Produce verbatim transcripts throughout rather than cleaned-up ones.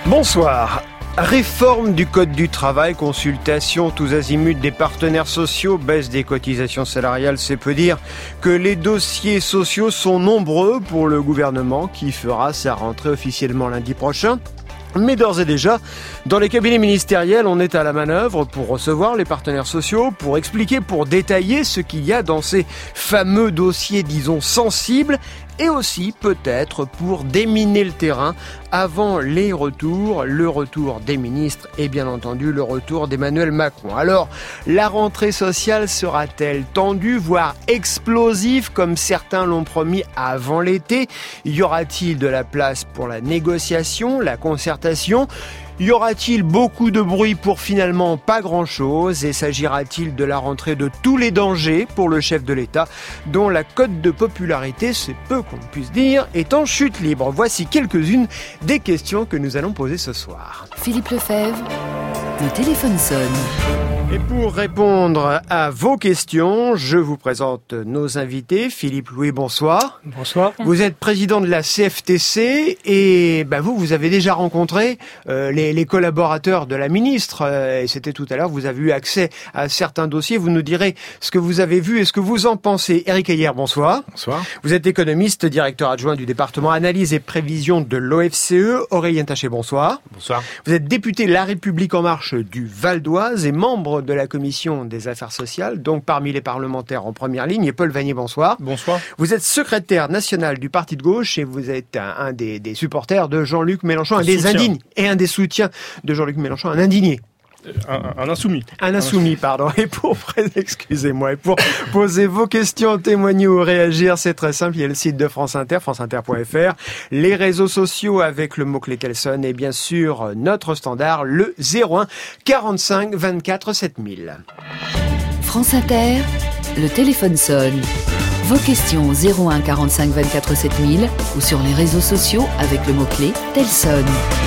Bonsoir. Réforme du Code du travail, consultation tous azimuts des partenaires sociaux, baisse des cotisations salariales, c'est peu dire que les dossiers sociaux sont nombreux pour le gouvernement qui fera sa rentrée officiellement lundi prochain. Mais d'ores et déjà, dans les cabinets ministériels, on est à la manœuvre pour recevoir les partenaires sociaux, pour expliquer, pour détailler ce qu'il y a dans ces fameux dossiers, disons, sensibles, et aussi peut-être pour déminer le terrain avant les retours, le retour des ministres et bien entendu le retour d'Emmanuel Macron. Alors, la rentrée sociale sera-t-elle tendue, voire explosive comme certains l'ont promis avant l'été ? Y aura-t-il de la place pour la négociation, la concertation ? Y aura-t-il beaucoup de bruit pour finalement pas grand-chose ? Et s'agira-t-il de la rentrée de tous les dangers pour le chef de l'État, dont la cote de popularité, c'est peu qu'on puisse dire, est en chute libre ? Voici quelques-unes des questions que nous allons poser ce soir. Philippe Lefebvre, le téléphone sonne. Et pour répondre à vos questions, je vous présente nos invités. Philippe Louis, bonsoir. Bonsoir. Vous êtes président de la C F T C et bah vous, vous avez déjà rencontré euh, les, les collaborateurs de la ministre. Euh, et c'était tout à l'heure, vous avez eu accès à certains dossiers. Vous nous direz ce que vous avez vu et ce que vous en pensez. Éric Heyer, bonsoir. Bonsoir. Vous êtes économiste, directeur adjoint du département analyse et prévision de l'O F C E. Aurélien Taché, bonsoir. Bonsoir. Vous êtes député La République En Marche du Val d'Oise et membre de la commission des affaires sociales, donc parmi les parlementaires en première ligne. Et Paul Vannier, bonsoir. Bonsoir. Vous êtes secrétaire national du Parti de gauche et vous êtes un, un des, des supporters de Jean-Luc Mélenchon, un, un des indignes, et un des soutiens de Jean-Luc Mélenchon, un indigné. Un, un insoumis. Un insoumis, pardon. Et pour, excusez-moi, et pour poser vos questions, témoigner ou réagir, c'est très simple. Il y a le site de France Inter, franceinter point f r, les réseaux sociaux avec le mot-clé qu'elle sonne et bien sûr notre standard, le zéro un quarante-cinq vingt-quatre sept mille. France Inter, le téléphone sonne. Vos questions au zéro un quarante-cinq vingt-quatre sept mille ou sur les réseaux sociaux avec le mot-clé tel sonne.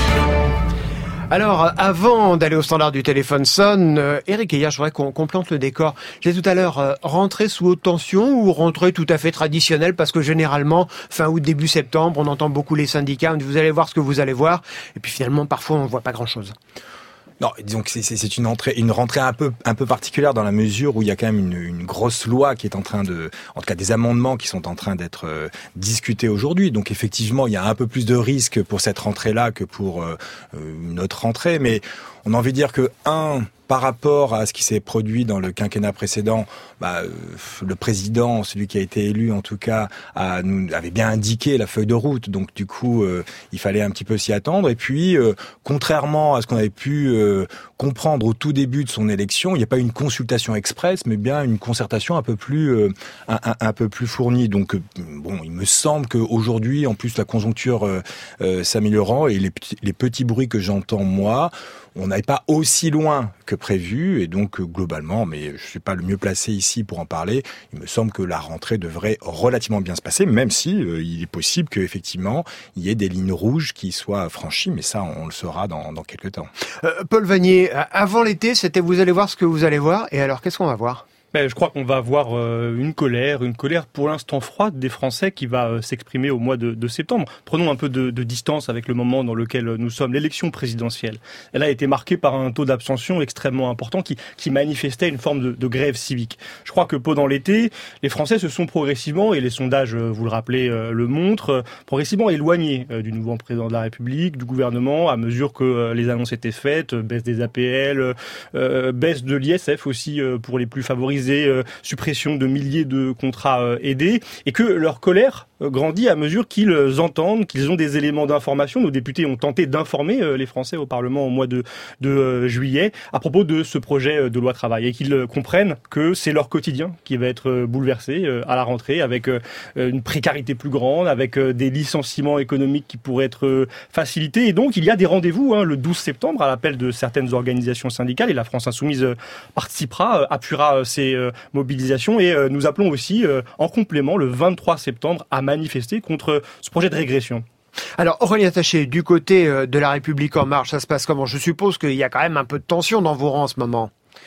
Alors, avant d'aller au standard du téléphone sonne, euh, Éric Heyer, je voudrais qu'on, qu'on plante le décor. J'ai tout à l'heure euh, rentré sous haute tension ou rentré tout à fait traditionnel parce que généralement, fin août, début septembre, on entend beaucoup les syndicats, on dit vous allez voir ce que vous allez voir, et puis finalement, parfois, on ne voit pas grand-chose. Non, disons que c'est, c'est, c'est une entrée, une rentrée un peu, un peu particulière dans la mesure où il y a quand même une, une grosse loi qui est en train de, en tout cas des amendements qui sont en train d'être euh, discutés aujourd'hui. Donc effectivement, il y a un peu plus de risques pour cette rentrée-là que pour euh, une autre rentrée. Mais on a envie de dire que, un, par rapport à ce qui s'est produit dans le quinquennat précédent, bah, euh, le président, celui qui a été élu en tout cas, a, nous, avait bien indiqué la feuille de route. Donc du coup, euh, il fallait un petit peu s'y attendre. Et puis, euh, contrairement à ce qu'on avait pu euh, comprendre au tout début de son élection, il n'y a pas une consultation express, mais bien une concertation un peu plus, euh, un, un, un peu plus fournie. Donc euh, bon, il me semble qu'aujourd'hui, en plus la conjoncture euh, euh, s'améliorant et les petits, les petits bruits que j'entends moi, on n'allait pas aussi loin que prévu et donc globalement, mais je suis pas le mieux placé ici pour en parler, il me semble que la rentrée devrait relativement bien se passer, même si euh, il est possible qu'effectivement il y ait des lignes rouges qui soient franchies, mais ça on, on le saura dans, dans quelques temps. Euh, Paul Vannier, avant l'été, c'était vous allez voir ce que vous allez voir, et alors qu'est-ce qu'on va voir ? Ben, je crois qu'on va avoir euh, une colère, une colère pour l'instant froide des Français qui va euh, s'exprimer au mois de, de septembre. Prenons un peu de, de distance avec le moment dans lequel nous sommes. L'élection présidentielle, elle a été marquée par un taux d'abstention extrêmement important qui, qui manifestait une forme de, de grève civique. Je crois que pendant l'été, les Français se sont progressivement, et les sondages, vous le rappelez, euh, le montrent, euh, progressivement éloignés euh, du nouveau président de la République, du gouvernement, à mesure que euh, les annonces étaient faites, euh, baisse des A P L, euh, baisse de l'I S F aussi euh, pour les plus favorisés, Euh, suppression de milliers de contrats euh, aidés, et que leur colère euh, grandit à mesure qu'ils entendent, qu'ils ont des éléments d'information. Nos députés ont tenté d'informer euh, les Français au Parlement au mois de, de euh, juillet à propos de ce projet de loi travail, et qu'ils euh, comprennent que c'est leur quotidien qui va être euh, bouleversé euh, à la rentrée, avec euh, une précarité plus grande, avec euh, des licenciements économiques qui pourraient être euh, facilités. Et donc il y a des rendez-vous hein, le douze septembre à l'appel de certaines organisations syndicales, et la France Insoumise euh, participera, euh, appuiera euh, ces euh, mobilisations, et euh, nous appelons aussi euh, en complément le vingt-trois septembre à manifester contre ce projet de régression. Alors, Aurélien Taché, du côté euh, de La République En Marche, ça se passe comment ? Je suppose qu'il y a quand même un peu de tension dans vos rangs en ce moment.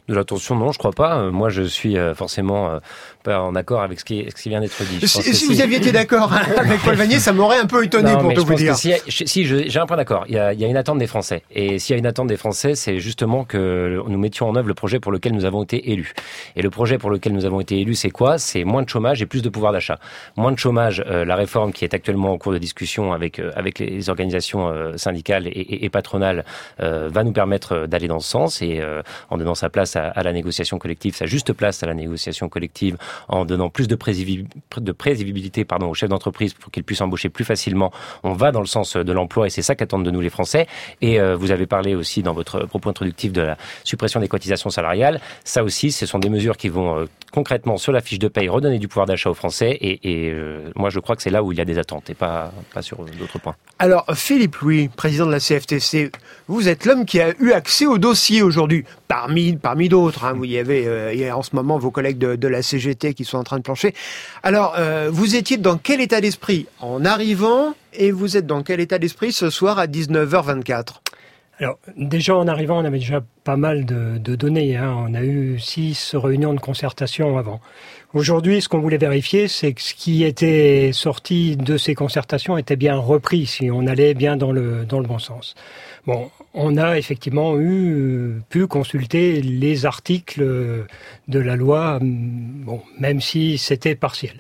De la tension, non, je crois pas. Moi, je suis forcément pas en accord avec ce qui, ce qui vient d'être dit. Je si pense si vous si... aviez été d'accord avec Paul Vannier, ça m'aurait un peu étonné non, pour tout vous dire. Si, si j'ai un point d'accord. Il y, a, il y a une attente des Français. Et s'il y a une attente des Français, c'est justement que nous mettions en œuvre le projet pour lequel nous avons été élus. Et le projet pour lequel nous avons été élus, c'est quoi? C'est moins de chômage et plus de pouvoir d'achat. Moins de chômage, euh, la réforme qui est actuellement en cours de discussion avec euh, avec les organisations euh, syndicales et, et, et patronales euh, va nous permettre d'aller dans ce sens et euh, en donnant sa place à, à la négociation collective, sa juste place à la négociation collective, en donnant plus de, prévisibil- de prévisibilité pardon, aux chefs d'entreprise pour qu'ils puissent embaucher plus facilement. On va dans le sens de l'emploi et c'est ça qu'attendent de nous les Français. Et euh, vous avez parlé aussi dans votre propos introductif de la suppression des cotisations salariales. Ça aussi, ce sont des mesures qui vont euh, concrètement sur la fiche de paye redonner du pouvoir d'achat aux Français. Et, et euh, moi, je crois que c'est là où il y a des attentes et pas, pas sur d'autres points. Alors, Philippe Louis, président de la C F T C, vous êtes l'homme qui a eu accès au dossier aujourd'hui, parmi parmi d'autres. Hein. Vous y avez euh, il y a en ce moment vos collègues de, de la C G T qui sont en train de plancher. Alors, euh, vous étiez dans quel état d'esprit en arrivant et vous êtes dans quel état d'esprit ce soir à dix-neuf heures vingt-quatre? Alors, déjà en arrivant, on avait déjà pas mal de, de données. Hein. On a eu six réunions de concertation avant. Aujourd'hui, ce qu'on voulait vérifier, c'est que ce qui était sorti de ces concertations était bien repris, si on allait bien dans le dans le bon sens. Bon, on a effectivement eu pu consulter les articles de la loi, bon, même si c'était partiel.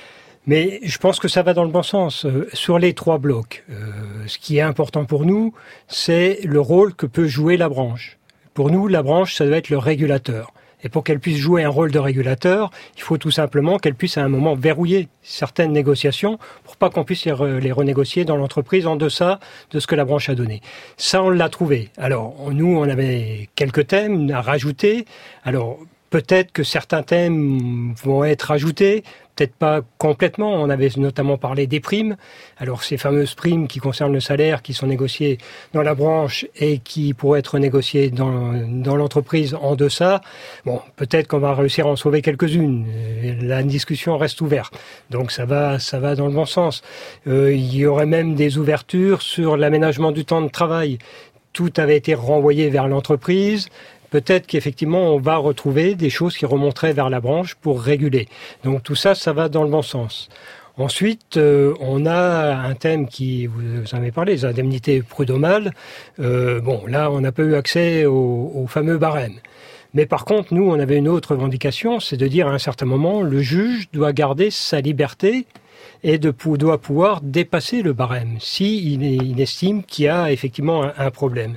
Mais je pense que ça va dans le bon sens. Euh, sur les trois blocs, euh, ce qui est important pour nous, c'est le rôle que peut jouer la branche. Pour nous, la branche, ça doit être le régulateur. Et pour qu'elle puisse jouer un rôle de régulateur, il faut tout simplement qu'elle puisse à un moment verrouiller certaines négociations pour pas qu'on puisse les, re- les renégocier dans l'entreprise en deçà de ce que la branche a donné. Ça, on l'a trouvé. Alors, nous, on avait quelques thèmes à rajouter. Alors, peut-être que certains thèmes vont être ajoutés, peut-être pas complètement. On avait notamment parlé des primes. Alors ces fameuses primes qui concernent le salaire, qui sont négociées dans la branche et qui pourraient être négociées dans, dans l'entreprise en deçà. Bon, peut-être qu'on va réussir à en sauver quelques-unes. La discussion reste ouverte. Donc ça va, ça va dans le bon sens. Euh, il y aurait même des ouvertures sur l'aménagement du temps de travail. Tout avait été renvoyé vers l'entreprise. Peut-être qu'effectivement, on va retrouver des choses qui remonteraient vers la branche pour réguler. Donc tout ça, ça va dans le bon sens. Ensuite, euh, on a un thème qui, vous en avez parlé, les indemnités prud'homales. Euh, bon, là, on n'a pas eu accès au, au fameux barème. Mais par contre, nous, on avait une autre revendication, c'est de dire à un certain moment, le juge doit garder sa liberté et de, doit pouvoir dépasser le barème si il, il estime qu'il y a effectivement un, un problème.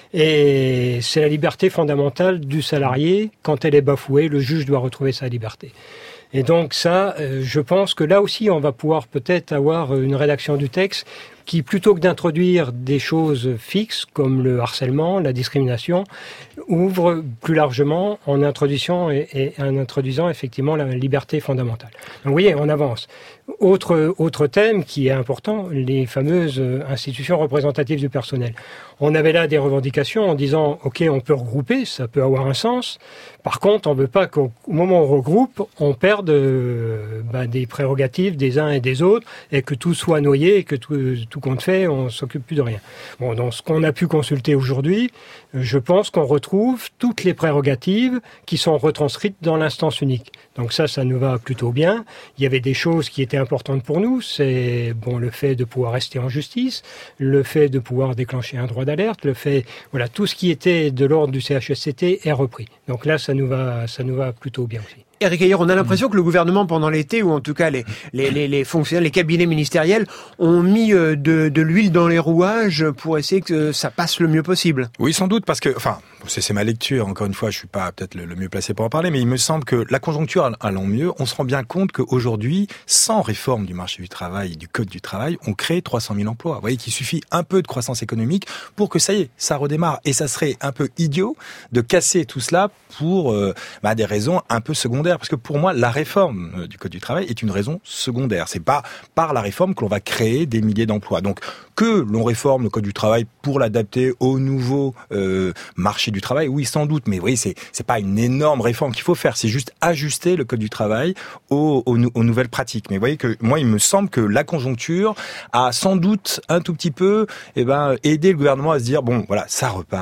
Et c'est la liberté fondamentale du salarié. Quand elle est bafouée, le juge doit retrouver sa liberté. Et donc ça, je pense que là aussi, on va pouvoir peut-être avoir une rédaction du texte qui, plutôt que d'introduire des choses fixes comme le harcèlement, la discrimination, ouvre plus largement en introduisant et, et en introduisant effectivement la liberté fondamentale. Donc vous voyez, on avance. Autre autre thème qui est important, les fameuses institutions représentatives du personnel. On avait là des revendications en disant ok, on peut regrouper, ça peut avoir un sens. Par contre, on veut pas qu'au moment où on regroupe, on perde euh, bah, des prérogatives des uns et des autres et que tout soit noyé et que tout, tout compte fait, on s'occupe plus de rien. Bon, dans ce qu'on a pu consulter aujourd'hui, je pense qu'on retrouve toutes les prérogatives qui sont retranscrites dans l'instance unique. Donc ça, ça nous va plutôt bien. Il y avait des choses qui étaient importantes pour nous, c'est bon le fait de pouvoir rester en justice, le fait de pouvoir déclencher un droit d'alerte, le fait, voilà, tout ce qui était de l'ordre du C H S C T est repris. Donc là, ça nous va, ça nous va plutôt bien aussi. Éric Heyer, on a l'impression que le gouvernement, pendant l'été, ou en tout cas les, les, les, les fonctionnaires, les cabinets ministériels, ont mis de, de l'huile dans les rouages pour essayer que ça passe le mieux possible. Oui, sans doute, parce que, enfin, c'est, c'est ma lecture, encore une fois, je suis pas peut-être le, le mieux placé pour en parler, mais il me semble que la conjoncture allant mieux, on se rend bien compte qu'aujourd'hui, sans réforme du marché du travail, du code du travail, on crée trois cent mille emplois. Vous voyez qu'il suffit un peu de croissance économique pour que ça y est, ça redémarre. Et ça serait un peu idiot de casser tout cela pour euh, bah, des raisons un peu secondaires. Parce que pour moi, la réforme du Code du travail est une raison secondaire. C'est pas par la réforme que l'on va créer des milliers d'emplois. Donc, que l'on réforme le Code du travail pour l'adapter au nouveau euh, marché du travail, oui, sans doute. Mais oui, c'est c'est pas une énorme réforme qu'il faut faire. C'est juste ajuster le Code du travail aux, aux, aux nouvelles pratiques. Mais vous voyez que moi, il me semble que la conjoncture a sans doute un tout petit peu, eh ben, aidé le gouvernement à se dire bon, voilà, ça repart.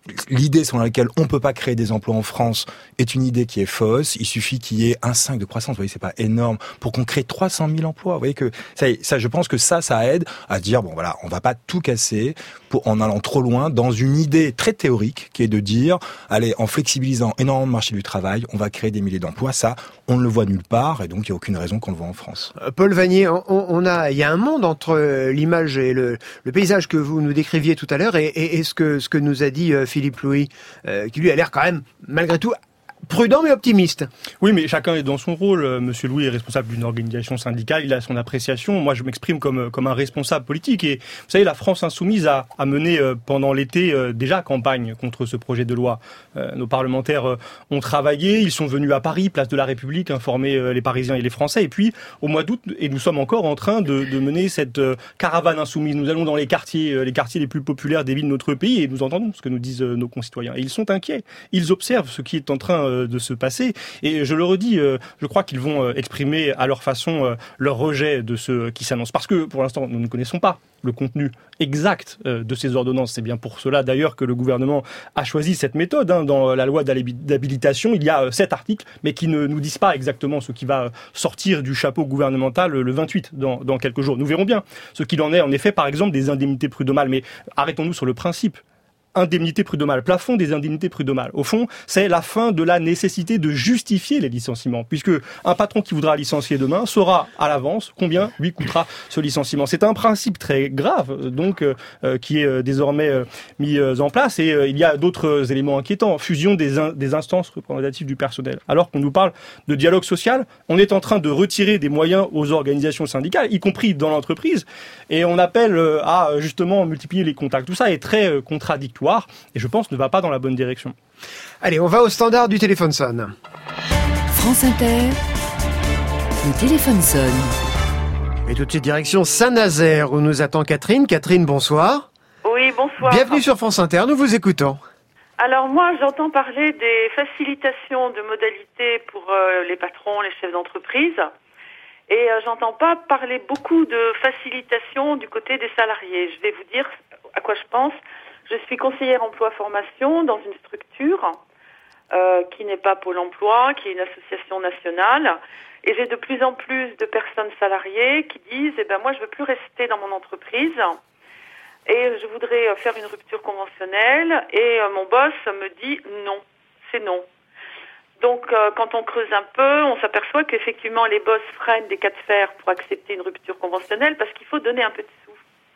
l'idée selon laquelle on peut pas créer des emplois en France est une idée qui est fausse. Il suffit qu'il y ait un cinq de croissance. Vous voyez, c'est pas énorme pour qu'on crée trois cent mille emplois. Vous voyez que ça, ça, je pense que ça, ça aide à dire bon voilà, on va pas tout casser pour en allant trop loin dans une idée très théorique qui est de dire allez, en flexibilisant énormément le marché du travail, on va créer des milliers d'emplois. Ça, on ne le voit nulle part et donc il y a aucune raison qu'on le voit en France. Euh, Paul Vanier, on, on a, il y a un monde entre l'image et le, le paysage que vous nous décriviez tout à l'heure et, et, et ce que ce que nous a dit euh, Philippe Louis, euh, qui lui a l'air quand même, malgré tout, prudent mais optimiste. Oui, mais chacun est dans son rôle. Monsieur Louis est responsable d'une organisation syndicale, il a son appréciation. Moi, je m'exprime comme comme un responsable politique. Et vous savez, la France insoumise a, a mené euh, pendant l'été euh, déjà campagne contre ce projet de loi. Euh, nos parlementaires euh, ont travaillé, ils sont venus à Paris, place de la République, informer euh, les Parisiens et les Français. Et puis, au mois d'août, et nous sommes encore en train de, de mener cette euh, caravane insoumise. Nous allons dans les quartiers, euh, les quartiers les plus populaires des villes de notre pays, et nous entendons ce que nous disent euh, nos concitoyens. Et ils sont inquiets. Ils observent ce qui est en train euh, de se passer. Et je le redis, euh, je crois qu'ils vont euh, exprimer à leur façon euh, leur rejet de ce qui s'annonce. Parce que, pour l'instant, nous ne connaissons pas le contenu exact euh, de ces ordonnances. C'est bien pour cela, d'ailleurs, que le gouvernement a choisi cette méthode. Hein. Dans la loi d'habilitation, il y a euh, sept articles, mais qui ne nous disent pas exactement ce qui va sortir du chapeau gouvernemental le vingt-huit, dans, dans quelques jours. Nous verrons bien ce qu'il en est, en effet, par exemple, des indemnités prud'homales. Mais arrêtons-nous sur le principe. Indemnité prud'homale, plafond des indemnités prud'homales. Au fond, c'est la fin de la nécessité de justifier les licenciements, puisque un patron qui voudra licencier demain saura à l'avance combien lui coûtera ce licenciement. C'est un principe très grave, donc euh, qui est euh, désormais euh, mis euh, en place. Et euh, il y a d'autres euh, éléments inquiétants. Fusion des, in- des instances représentatives du personnel. Alors qu'on nous parle de dialogue social, on est en train de retirer des moyens aux organisations syndicales, y compris dans l'entreprise, et on appelle euh, à justement multiplier les contacts. Tout ça est très euh, contradictoire. Et je pense ne va pas dans la bonne direction. Allez, on va au standard du téléphone sonne. France Inter, le téléphone sonne. Et tout de suite direction Saint-Nazaire où nous attend Catherine. Catherine, bonsoir. Oui, bonsoir. Bienvenue sur France Inter, nous vous écoutons. Alors moi, j'entends parler des facilitations de modalités pour euh, les patrons, les chefs d'entreprise. Et euh, j'entends pas parler beaucoup de facilitation du côté des salariés. Je vais vous dire à quoi je pense. Je suis conseillère emploi-formation dans une structure euh, qui n'est pas Pôle emploi, qui est une association nationale. Et j'ai de plus en plus de personnes salariées qui disent eh ben moi, je veux plus rester dans mon entreprise et je voudrais faire une rupture conventionnelle. Et euh, mon boss me dit non, c'est non. Donc, euh, quand on creuse un peu, on s'aperçoit qu'effectivement, les boss freinent des cas de fer pour accepter une rupture conventionnelle parce qu'il faut donner un peu de sous.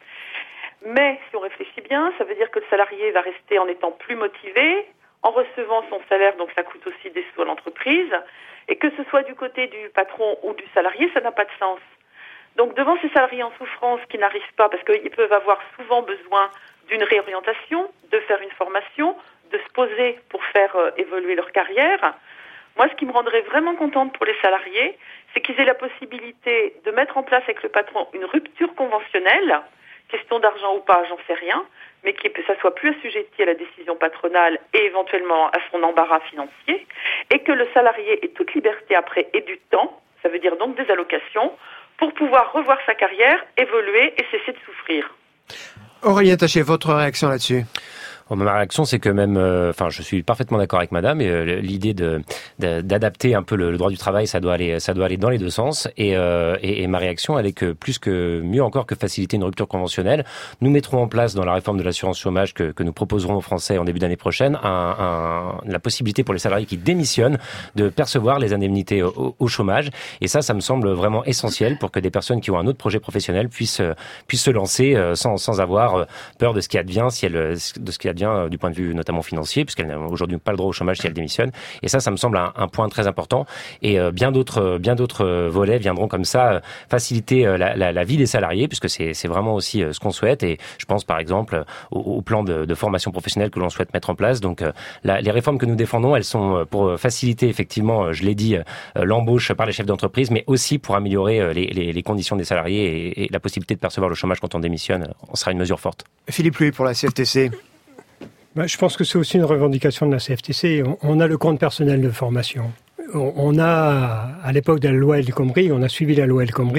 Mais si on réfléchit bien, ça veut dire que le salarié va rester en étant plus motivé, en recevant son salaire, donc ça coûte aussi des sous à l'entreprise, et que ce soit du côté du patron ou du salarié, ça n'a pas de sens. Donc devant ces salariés en souffrance qui n'arrivent pas, parce qu'ils peuvent avoir souvent besoin d'une réorientation, de faire une formation, de se poser pour faire euh, évoluer leur carrière, moi ce qui me rendrait vraiment contente pour les salariés, c'est qu'ils aient la possibilité de mettre en place avec le patron une rupture conventionnelle. Question d'argent ou pas, j'en sais rien, mais que ça soit plus assujetti à la décision patronale et éventuellement à son embarras financier, et que le salarié ait toute liberté après et du temps, ça veut dire donc des allocations, pour pouvoir revoir sa carrière, évoluer et cesser de souffrir. Aurélien Taché, votre réaction là-dessus ? Bon, ma réaction, c'est que même, euh, enfin, je suis parfaitement d'accord avec Madame. Et euh, l'idée de, de d'adapter un peu le, le droit du travail, ça doit aller, ça doit aller dans les deux sens. Et, euh, et, et ma réaction, elle est que plus que mieux encore que faciliter une rupture conventionnelle, nous mettrons en place dans la réforme de l'assurance chômage que, que nous proposerons aux Français en début d'année prochaine, un, un, la possibilité pour les salariés qui démissionnent de percevoir les indemnités au, au chômage. Et ça, ça me semble vraiment essentiel pour que des personnes qui ont un autre projet professionnel puissent puissent se lancer sans sans avoir peur de ce qui advient si elles de ce qui advient du point de vue notamment financier, puisqu'elle n'a aujourd'hui pas le droit au chômage si elle démissionne. Et ça, ça me semble un, un point très important. Et euh, bien d'autres, bien d'autres volets viendront comme ça euh, faciliter euh, la, la, la vie des salariés, puisque c'est, c'est vraiment aussi euh, ce qu'on souhaite. Et je pense par exemple au, au plan de, de formation professionnelle que l'on souhaite mettre en place. Donc, euh, la, les réformes que nous défendons, elles sont pour faciliter effectivement, je l'ai dit, euh, l'embauche par les chefs d'entreprise, mais aussi pour améliorer euh, les, les, les conditions des salariés et, et la possibilité de percevoir le chômage quand on démissionne. On sera une mesure forte. Philippe Louis pour la C F T C. Ben, je pense que c'est aussi une revendication de la C F T C. On, on a le compte personnel de formation. On, on a, à l'époque de la loi El Khomri, on a suivi la loi El Khomri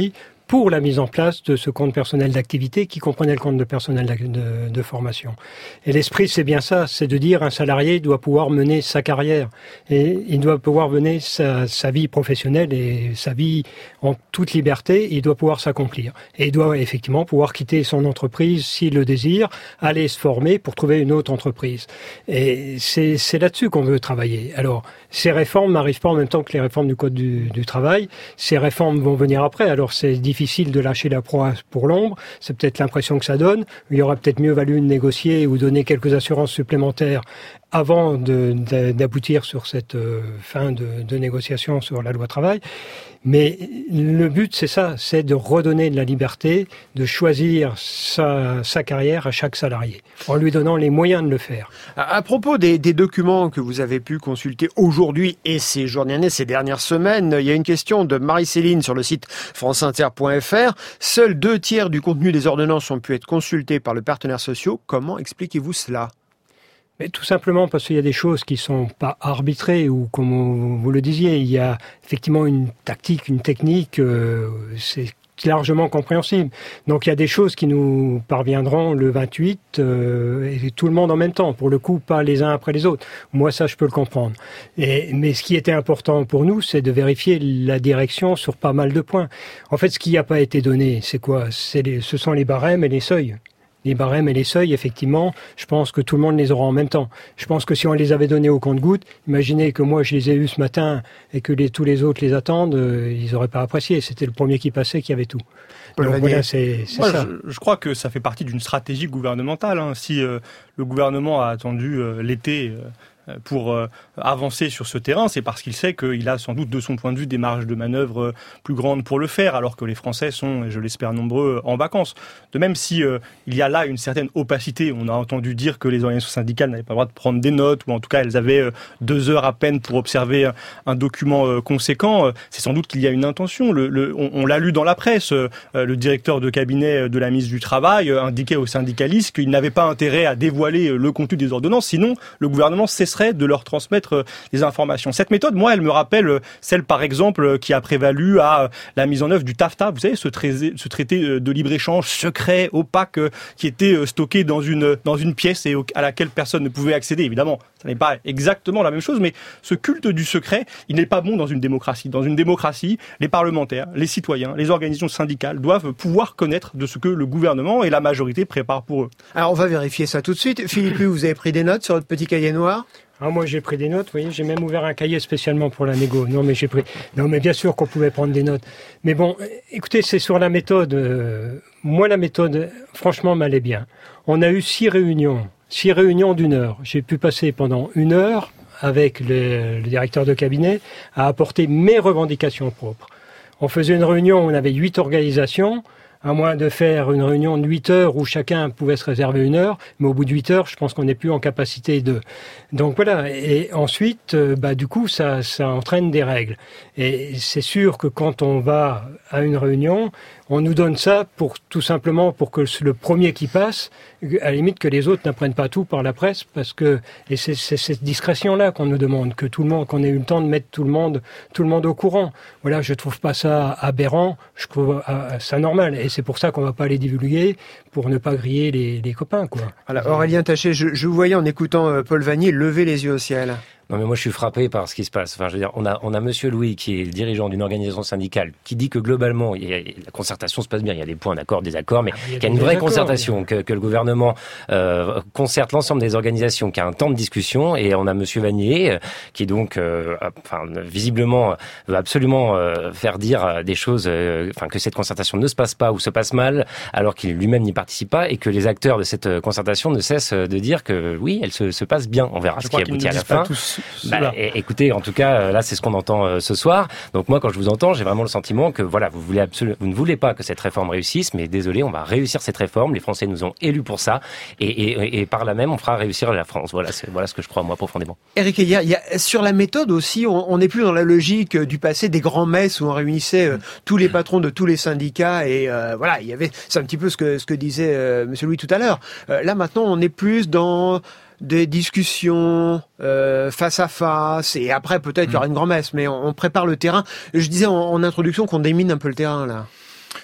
pour la mise en place de ce compte personnel d'activité qui comprenait le compte de personnel de, de formation. Et l'esprit, c'est bien ça, c'est de dire un salarié doit pouvoir mener sa carrière et il doit pouvoir mener sa, sa vie professionnelle et sa vie en toute liberté, il doit pouvoir s'accomplir. Et il doit effectivement pouvoir quitter son entreprise s'il le désire, aller se former pour trouver une autre entreprise. Et c'est, c'est là-dessus qu'on veut travailler. Alors, ces réformes n'arrivent pas en même temps que les réformes du Code du, du travail. Ces réformes vont venir après. Alors, c'est difficile de lâcher la proie pour l'ombre. C'est peut-être l'impression que ça donne. Il y aurait peut-être mieux valu de négocier ou donner quelques assurances supplémentaires avant de, de, d'aboutir sur cette euh, fin de, de négociation sur la loi travail. Mais le but, c'est ça, c'est de redonner de la liberté, de choisir sa, sa carrière à chaque salarié, en lui donnant les moyens de le faire. À, à propos des, des documents que vous avez pu consulter aujourd'hui et ces jours derniers, ces dernières semaines, il y a une question de Marie-Céline sur le site franceinter point f r. Seuls deux tiers du contenu des ordonnances ont pu être consultés par le partenaire social. Comment expliquez-vous cela ? Mais tout simplement parce qu'il y a des choses qui sont pas arbitrées ou comme vous le disiez, il y a effectivement une tactique, une technique, euh, c'est largement compréhensible. Donc il y a des choses qui nous parviendront le vingt-huit euh, et tout le monde en même temps. Pour le coup, pas les uns après les autres. Moi, ça, je peux le comprendre. Et, mais ce qui était important pour nous, c'est de vérifier la direction sur pas mal de points. En fait, ce qui n'a pas été donné, c'est quoi ? C'est les, ce sont les barèmes et les seuils. Les barèmes et les seuils, effectivement, je pense que tout le monde les aura en même temps. Je pense que si on les avait donnés au compte-gouttes, imaginez que moi je les ai eus ce matin et que les, tous les autres les attendent, euh, ils n'auraient pas apprécié. C'était le premier qui passait qui avait tout. Donc voilà, c'est, c'est Moi, ça. Je, je crois que ça fait partie d'une stratégie gouvernementale. Hein. Si euh, le gouvernement a attendu euh, l'été euh, pour euh, avancer sur ce terrain, c'est parce qu'il sait qu'il a sans doute, de son point de vue, des marges de manœuvre euh, plus grandes pour le faire, alors que les Français sont, et je l'espère, nombreux en vacances. De même, si euh, il y a là une certaine opacité, on a entendu dire que les organisations syndicales n'avaient pas le droit de prendre des notes, ou en tout cas, elles avaient euh, deux heures à peine pour observer un document euh, conséquent. C'est sans doute qu'il y a une intention. Le, le, on, on l'a lu dans la presse. Euh, le directeur de cabinet de la ministre du Travail euh, indiquait aux syndicalistes qu'il n'avait pas intérêt à dévoiler le contenu des ordonnances, sinon le gouvernement cesserait de leur transmettre des informations. Cette méthode, moi, elle me rappelle celle, par exemple, qui a prévalu à la mise en œuvre du TAFTA, vous savez, ce traité, ce traité de libre-échange secret, opaque, qui était stocké dans une, dans une pièce et à laquelle personne ne pouvait accéder. Évidemment, ça n'est pas exactement la même chose, mais ce culte du secret, il n'est pas bon dans une démocratie. Dans une démocratie, les parlementaires, les citoyens, les organisations syndicales doivent pouvoir connaître de ce que le gouvernement et la majorité préparent pour eux. Alors, on va vérifier ça tout de suite. Philippe, vous avez pris des notes sur votre petit cahier noir ? Ah, moi, j'ai pris des notes, vous voyez, j'ai même ouvert un cahier spécialement pour la négo. Non, mais j'ai pris, non, mais bien sûr qu'on pouvait prendre des notes. Mais bon, écoutez, c'est sur la méthode. Euh, moi, la méthode, franchement, m'allait bien. On a eu six réunions, six réunions d'une heure. J'ai pu passer pendant une heure avec le, le directeur de cabinet à apporter mes revendications propres. On faisait une réunion où on avait huit organisations, à moins de faire une réunion de huit heures où chacun pouvait se réserver une heure, mais au bout de huit heures, je pense qu'on n'est plus en capacité de... Donc voilà, et ensuite, bah, du coup, ça, ça entraîne des règles. Et c'est sûr que quand on va à une réunion, on nous donne ça pour tout simplement pour que le premier qui passe, à la limite que les autres n'apprennent pas tout par la presse, parce que et c'est, c'est cette discrétion-là qu'on nous demande, que tout le monde, qu'on ait eu le temps de mettre tout le monde, tout le monde au courant. Voilà, je trouve pas ça aberrant, je trouve ça normal, et c'est pour ça qu'on va pas les divulguer pour ne pas griller les, les copains, quoi. Voilà, Aurélien Taché, je, je vous voyais en écoutant Paul Vannier lever les yeux au ciel. Non mais moi je suis frappé par ce qui se passe. Enfin je veux dire, on a on a Monsieur Louis qui est le dirigeant d'une organisation syndicale qui dit que globalement il y a, la concertation se passe bien. Il y a des points d'accord, des accords, mais ah, qu'il y a une vraie concertation, que, que le gouvernement euh, concerte l'ensemble des organisations, qu'il y a un temps de discussion. Et on a Monsieur Vannier euh, qui donc, euh, enfin visiblement veut absolument euh, faire dire des choses, euh, enfin que cette concertation ne se passe pas ou se passe mal, alors qu'il lui-même n'y participe pas et que les acteurs de cette concertation ne cessent de dire que oui, elle se, se passe bien. On verra Je ce qui aboutit à la fin. Bah, écoutez, en tout cas, là, c'est ce qu'on entend euh, ce soir. Donc moi, quand je vous entends, j'ai vraiment le sentiment que voilà, vous voulez absolument, vous ne voulez pas que cette réforme réussisse, mais désolé, on va réussir cette réforme. Les Français nous ont élus pour ça, et, et, et par là même, on fera réussir la France. Voilà, c'est, voilà ce que je crois moi profondément. Éric Heyer, il y a sur la méthode aussi, on n'est plus dans la logique du passé des grands messes où on réunissait euh, tous les patrons de tous les syndicats et euh, voilà, il y avait, c'est un petit peu ce que ce que disait euh, Monsieur Louis tout à l'heure. Euh, là maintenant, on est plus dans des discussions euh, face à face, et après peut-être il y aura une grand-messe, mais on, on prépare le terrain. Je disais en, en introduction qu'on démine un peu le terrain là.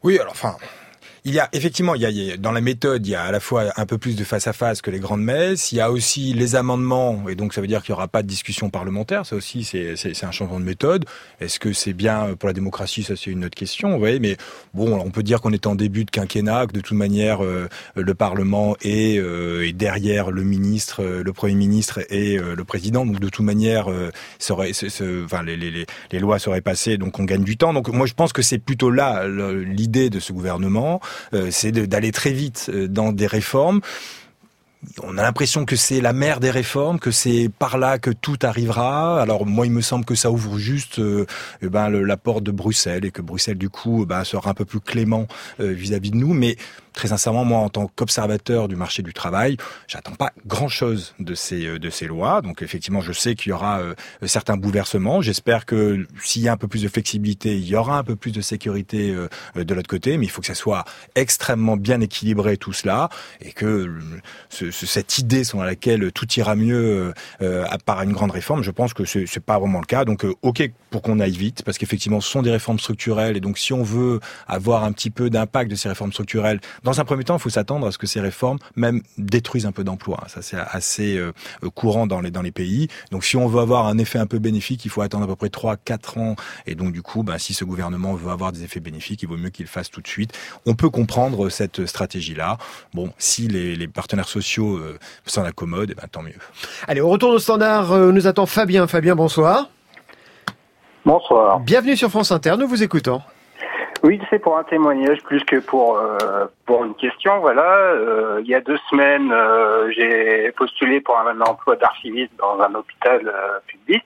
Oui, alors enfin... Il y a effectivement, il y a, il y a dans la méthode, il y a à la fois un peu plus de face à face que les grandes messes. Il y a aussi les amendements, et donc ça veut dire qu'il y aura pas de discussion parlementaire. Ça aussi, c'est, c'est, c'est un changement de méthode. Est-ce que c'est bien pour la démocratie? Ça, c'est une autre question. Vous voyez, mais bon, on peut dire qu'on est en début de quinquennat, que de toute manière, euh, le Parlement est, euh, est derrière le ministre, euh, le Premier ministre et euh, le président. Donc de toute manière, euh, serait, ce, ce, enfin, les, les, les lois seraient passées, donc on gagne du temps. Donc moi, je pense que c'est plutôt là l'idée de ce gouvernement. Euh, c'est de, d'aller très vite dans des réformes. On a l'impression que c'est la mère des réformes, que c'est par là que tout arrivera. Alors moi, il me semble que ça ouvre juste euh, eh ben, le, la porte de Bruxelles et que Bruxelles, du coup, eh ben, sera un peu plus clément euh, vis-à-vis de nous. Mais très sincèrement, moi, en tant qu'observateur du marché du travail, j'attends pas grand-chose de ces de ces lois. Donc effectivement, je sais qu'il y aura euh, certains bouleversements. J'espère que s'il y a un peu plus de flexibilité, il y aura un peu plus de sécurité euh, de l'autre côté. Mais il faut que ça soit extrêmement bien équilibré tout cela et que ce, ce, cette idée selon laquelle tout ira mieux euh, par une grande réforme, je pense que c'est, c'est pas vraiment le cas. Donc euh, ok pour qu'on aille vite, parce qu'effectivement, ce sont des réformes structurelles et donc si on veut avoir un petit peu d'impact de ces réformes structurelles, dans un premier temps, il faut s'attendre à ce que ces réformes même détruisent un peu d'emplois. Ça, c'est assez euh, courant dans les dans les pays. Donc, si on veut avoir un effet un peu bénéfique, il faut attendre à peu près trois quatre ans. Et donc, du coup, ben, si ce gouvernement veut avoir des effets bénéfiques, il vaut mieux qu'il le fasse tout de suite. On peut comprendre cette stratégie-là. Bon, si les, les partenaires sociaux euh, s'en accommodent, eh ben, tant mieux. Allez, on retourne au standard. Euh, nous attend Fabien. Fabien, bonsoir. Bonsoir. Bienvenue sur France Inter. Nous vous écoutons. Oui, c'est pour un témoignage plus que pour euh, pour une question. Voilà, euh, il y a deux semaines, euh, j'ai postulé pour un emploi d'archiviste dans un hôpital euh, public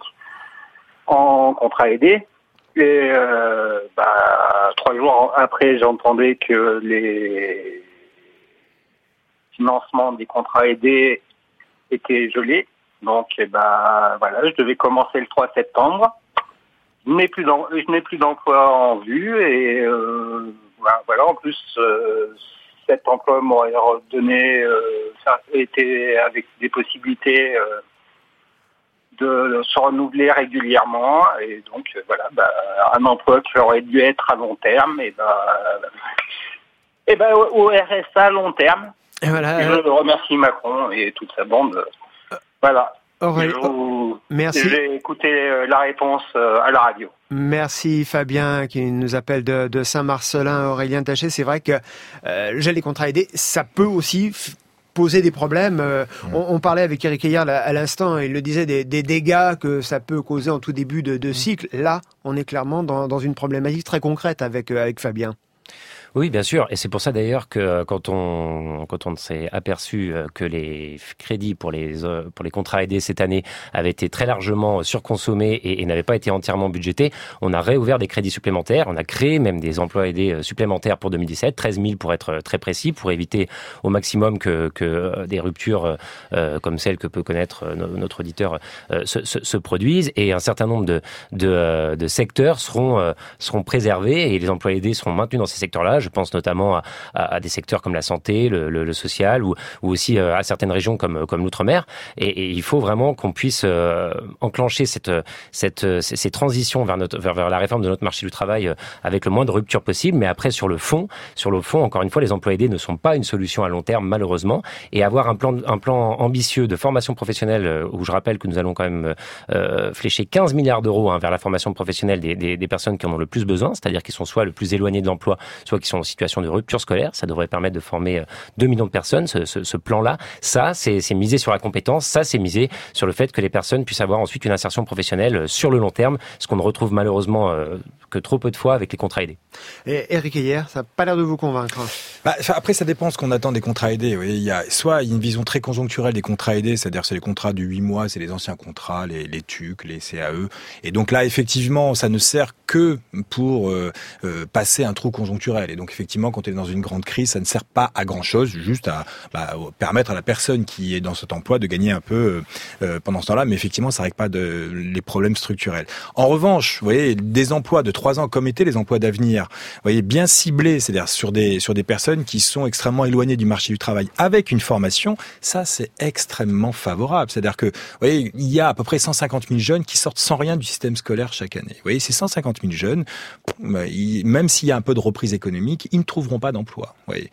en contrat aidé. Et euh, bah, trois jours après, j'entendais que les financements des contrats aidés étaient gelés. Donc, eh ben voilà, je devais commencer le trois septembre. Je n'ai plus d'em- je n'ai plus d'emploi en vue et euh, voilà, en plus euh, cet emploi m'aurait donné euh, ça était avec des possibilités euh, de se renouveler régulièrement et donc euh, voilà bah, un emploi qui aurait dû être à long terme et bah, et bah au R S A long terme. Et voilà. Je remercie Macron et toute sa bande. Voilà. Aurélie, Je vous... Merci. J'ai écouté la réponse à la radio. Merci Fabien qui nous appelle de, de Saint-Marcelin. Aurélien Taché, c'est vrai que euh, le gel des contrats aidés, ça peut aussi f- poser des problèmes. Euh, mmh. on, on parlait avec Eric Heyer à l'instant, il le disait, des, des dégâts que ça peut causer en tout début de, de cycle. Là, on est clairement dans, dans une problématique très concrète avec, euh, avec Fabien. Oui, bien sûr. Et c'est pour ça d'ailleurs que quand on quand on s'est aperçu que les crédits pour les pour les contrats aidés cette année avaient été très largement surconsommés et, et n'avaient pas été entièrement budgétés, on a réouvert des crédits supplémentaires. On a créé même des emplois aidés supplémentaires pour deux mille dix-sept, treize mille pour être très précis, pour éviter au maximum que que des ruptures euh, comme celle que peut connaître notre auditeur euh, se, se, se produisent. Et un certain nombre de de, de secteurs seront euh, seront préservés et les emplois aidés seront maintenus dans ces secteurs-là. Je pense notamment à, à, à des secteurs comme la santé, le, le, le social, ou, ou aussi à certaines régions comme, comme l'outre-mer. Et, et il faut vraiment qu'on puisse euh, enclencher cette, cette, ces, ces transitions vers, notre, vers, vers la réforme de notre marché du travail avec le moins de rupture possible. Mais après, sur le fond, sur le fond, encore une fois, les emplois aidés ne sont pas une solution à long terme, malheureusement. Et avoir un plan, un plan ambitieux de formation professionnelle, où je rappelle que nous allons quand même euh, flécher quinze milliards d'euros hein, vers la formation professionnelle des, des, des personnes qui en ont le plus besoin, c'est-à-dire qui sont soit le plus éloignées de l'emploi, soit qui sont en situation de rupture scolaire. Ça devrait permettre de former deux millions de personnes, ce, ce, ce plan-là. Ça, c'est, c'est misé sur la compétence. Ça, c'est misé sur le fait que les personnes puissent avoir ensuite une insertion professionnelle sur le long terme, ce qu'on ne retrouve malheureusement euh, que trop peu de fois avec les contrats aidés. Et Eric Heyer, ça n'a pas l'air de vous convaincre. Bah, après, ça dépend ce qu'on attend des contrats aidés. Oui, il y a soit une vision très conjoncturelle des contrats aidés, c'est-à-dire c'est les contrats de huit mois, c'est les anciens contrats, les, les T U C, les C A E. Et donc là, effectivement, ça ne sert que pour euh, euh, passer un trou conjoncturel. Et donc effectivement, quand on est dans une grande crise, ça ne sert pas à grand-chose, juste à bah, permettre à la personne qui est dans cet emploi de gagner un peu euh, pendant ce temps-là. Mais effectivement, ça ne règle pas de, les problèmes structurels. En revanche, vous voyez, des emplois de trois trois ans, comme étaient les emplois d'avenir. Vous voyez, bien ciblés, c'est-à-dire sur des sur des personnes qui sont extrêmement éloignées du marché du travail, avec une formation, ça c'est extrêmement favorable. C'est-à-dire que, vous voyez, il y a à peu près cent cinquante mille jeunes qui sortent sans rien du système scolaire chaque année. Vous voyez, ces cent cinquante mille jeunes, même s'il y a un peu de reprise économique, ils ne trouveront pas d'emploi. Vous voyez.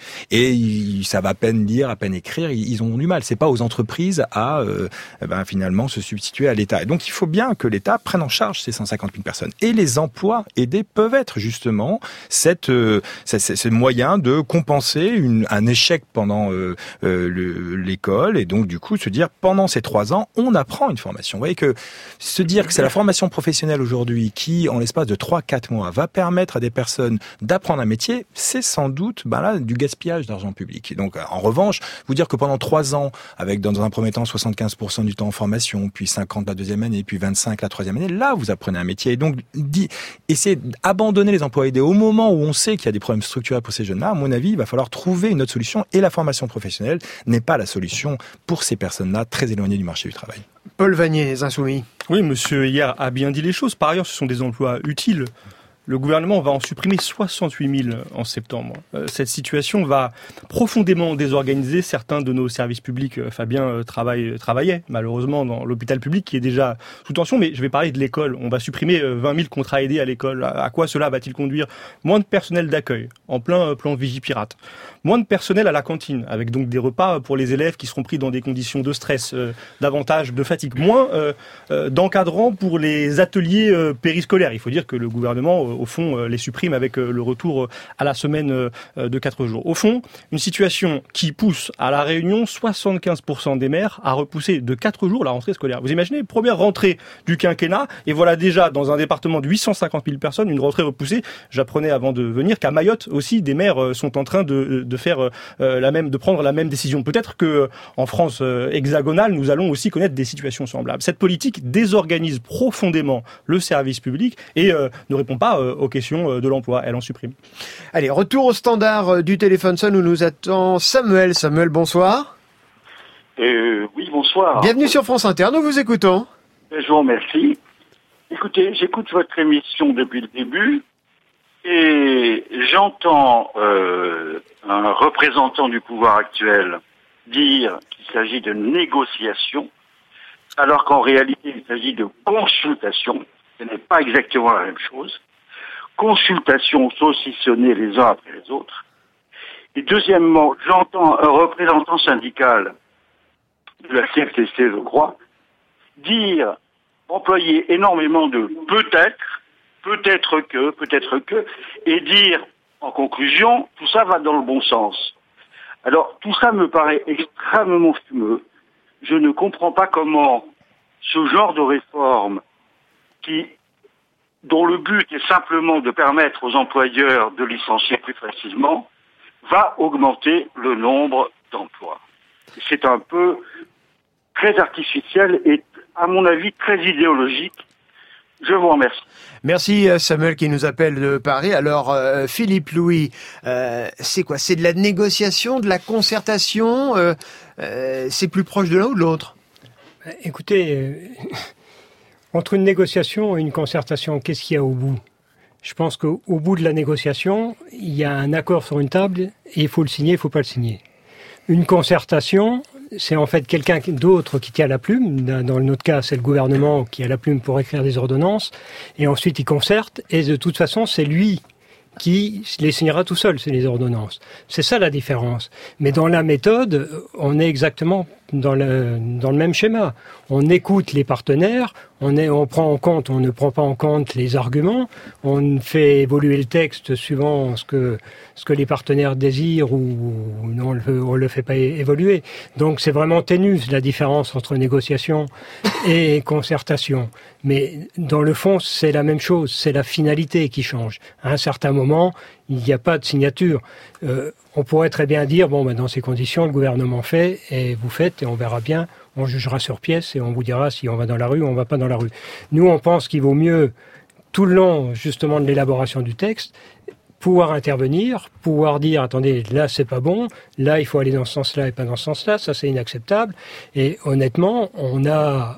Et ça va à peine lire, à peine écrire, ils ont du mal. C'est pas aux entreprises à euh, ben, finalement se substituer à l'État. Et donc il faut bien que l'État prenne en charge ces cent cinquante mille personnes. Et les emplois aidés peuvent être justement cette, euh, ce, ce moyen de compenser une, un échec pendant euh, euh, le, l'école, et donc du coup se dire pendant ces trois ans on apprend une formation. Vous voyez que se dire que c'est la formation professionnelle aujourd'hui qui en l'espace de trois quatre mois va permettre à des personnes d'apprendre un métier, c'est sans doute ben là du gaspillage d'argent public. Et donc en revanche, vous dire que pendant trois ans, avec dans un premier temps soixante-quinze pour cent du temps en formation, puis cinquante la deuxième année, puis vingt-cinq la troisième année, là vous apprenez un métier. Et donc dit, essayer d'abandonner les emplois aidés au moment où on sait qu'il y a des problèmes structurels pour ces jeunes-là, à mon avis, il va falloir trouver une autre solution, et la formation professionnelle n'est pas la solution pour ces personnes-là très éloignées du marché du travail. Paul Vanier, les Insoumis. Oui, monsieur Hier a bien dit les choses. Par ailleurs, ce sont des emplois utiles. Le gouvernement va en supprimer soixante-huit mille en septembre. Cette situation va profondément désorganiser certains de nos services publics. Fabien travaille, travaillait malheureusement dans l'hôpital public qui est déjà sous tension, mais je vais parler de l'école. On va supprimer vingt mille contrats aidés à l'école. À quoi cela va-t-il conduire ? Moins de personnel d'accueil, en plein plan Vigipirate. Moins de personnel à la cantine, avec donc des repas pour les élèves qui seront pris dans des conditions de stress, euh, davantage de fatigue. Moins euh, euh, d'encadrants pour les ateliers euh, périscolaires. Il faut dire que le gouvernement, euh, au fond, euh, les supprime avec euh, le retour euh, à la semaine euh, de quatre jours. Au fond, une situation qui pousse à La Réunion soixante-quinze pour cent des maires à repousser de quatre jours la rentrée scolaire. Vous imaginez, première rentrée du quinquennat, et voilà déjà dans un département de huit cent cinquante mille personnes, une rentrée repoussée. J'apprenais avant de venir qu'à Mayotte aussi, des maires euh, sont en train de, de faire euh, la même, de prendre la même décision. Peut-être que euh, en France euh, hexagonale, nous allons aussi connaître des situations semblables. Cette politique désorganise profondément le service public et euh, ne répond pas euh, aux questions euh, de l'emploi. Elle en supprime. Allez, retour au standard du téléphone sonne où nous attend Samuel. Samuel, bonsoir. Euh, oui, bonsoir. Bienvenue sur France Inter, nous vous écoutons. Je vous remercie. Écoutez, j'écoute votre émission depuis le début et j'entends euh, un représentant du pouvoir actuel dire qu'il s'agit de négociation, alors qu'en réalité il s'agit de consultation. Ce n'est pas exactement la même chose. Consultation saucissonnée les uns après les autres. Et deuxièmement, j'entends un représentant syndical de la C F T C, je crois, dire, employer énormément de peut-être, peut-être que, peut-être que, et dire, en conclusion, tout ça va dans le bon sens. Alors, tout ça me paraît extrêmement fumeux. Je ne comprends pas comment ce genre de réforme, qui, dont le but est simplement de permettre aux employeurs de licencier plus facilement, va augmenter le nombre d'emplois. C'est un peu très artificiel et, à mon avis, très idéologique. Je vous remercie. Merci Samuel qui nous appelle de Paris. Alors euh, Philippe Louis, euh, c'est quoi ? C'est de la négociation, de la concertation euh, euh, c'est plus proche de l'un ou de l'autre ? Écoutez, euh, entre une négociation et une concertation, qu'est-ce qu'il y a au bout ? Je pense qu'au bout de la négociation, il y a un accord sur une table et il faut le signer, il ne faut pas le signer. Une concertation, c'est en fait quelqu'un d'autre qui tient la plume. Dans notre cas, c'est le gouvernement qui a la plume pour écrire des ordonnances. Et ensuite, il concerte. Et de toute façon, c'est lui qui les signera tout seul, c'est les ordonnances. C'est ça la différence. Mais dans la méthode, on est exactement dans le, dans le même schéma. On écoute les partenaires, on, est, on prend en compte, on ne prend pas en compte les arguments, on fait évoluer le texte suivant ce que, ce que les partenaires désirent ou non, on ne le fait pas évoluer. Donc c'est vraiment ténu la différence entre négociation et concertation. Mais dans le fond, c'est la même chose, c'est la finalité qui change. À un certain moment, il n'y a pas de signature. Euh, on pourrait très bien dire, bon, ben, dans ces conditions, le gouvernement fait, et vous faites, et on verra bien, on jugera sur pièce, et on vous dira si on va dans la rue ou on va pas dans la rue. Nous, on pense qu'il vaut mieux, tout le long, justement, de l'élaboration du texte, pouvoir intervenir, pouvoir dire, attendez, là, c'est pas bon, là, il faut aller dans ce sens-là et pas dans ce sens-là, ça, c'est inacceptable. Et honnêtement, on a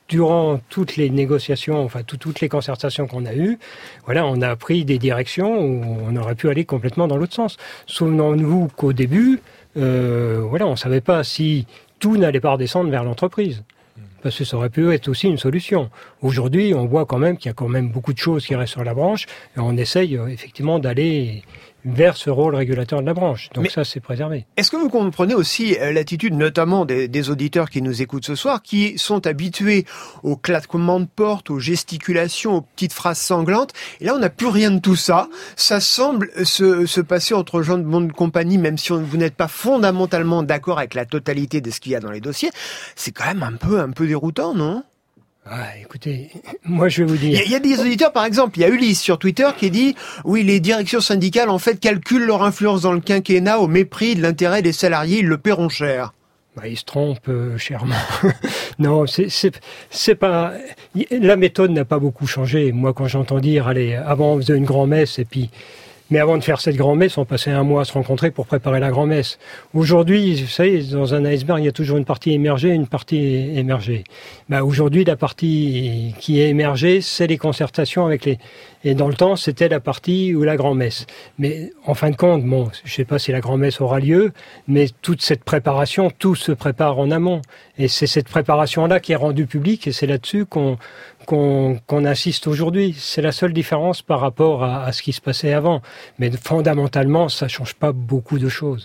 durant toutes les négociations, enfin tout, toutes les concertations qu'on a eues, voilà, on a pris des directions où on aurait pu aller complètement dans l'autre sens. Souvenons-nous qu'au début, euh, voilà, on savait pas si tout n'allait pas redescendre vers l'entreprise. Parce que ça aurait pu être aussi une solution. Aujourd'hui, on voit quand même qu'il y a quand même beaucoup de choses qui restent sur la branche et on essaye euh, effectivement d'aller vers ce rôle régulateur de la branche. Donc Mais ça, c'est préservé. Est-ce que vous comprenez aussi l'attitude notamment des, des auditeurs qui nous écoutent ce soir, qui sont habitués aux claquements de porte, aux gesticulations, aux petites phrases sanglantes, et là, on n'a plus rien de tout ça. Ça semble se, se passer entre gens de bonne compagnie, même si on, vous n'êtes pas fondamentalement d'accord avec la totalité de ce qu'il y a dans les dossiers. C'est quand même un peu, un peu déroutant, non ? Ah, écoutez, moi je vais vous dire... Il y, a, il y a des auditeurs, par exemple, il y a Ulysse sur Twitter qui dit « Oui, les directions syndicales, en fait, calculent leur influence dans le quinquennat au mépris de l'intérêt des salariés, ils le paieront cher. » Bah, ils se trompent euh, chèrement. Non, c'est, c'est, c'est pas... La méthode n'a pas beaucoup changé. Moi, quand j'entends dire « Allez, avant on faisait une grand-messe et puis... » Mais avant de faire cette grand-messe, on passait un mois à se rencontrer pour préparer la grand-messe. Aujourd'hui, vous savez, dans un iceberg, il y a toujours une partie émergée et une partie émergée. Bah, aujourd'hui, la partie qui est émergée, c'est les concertations avec les... Et dans le temps, c'était la partie ou la grand-messe. Mais en fin de compte, bon, je sais pas si la grand-messe aura lieu, mais toute cette préparation, tout se prépare en amont. Et c'est cette préparation-là qui est rendue publique et c'est là-dessus qu'on, qu'on, qu'on insiste aujourd'hui. C'est la seule différence par rapport à, à ce qui se passait avant. Mais fondamentalement, ça change pas beaucoup de choses.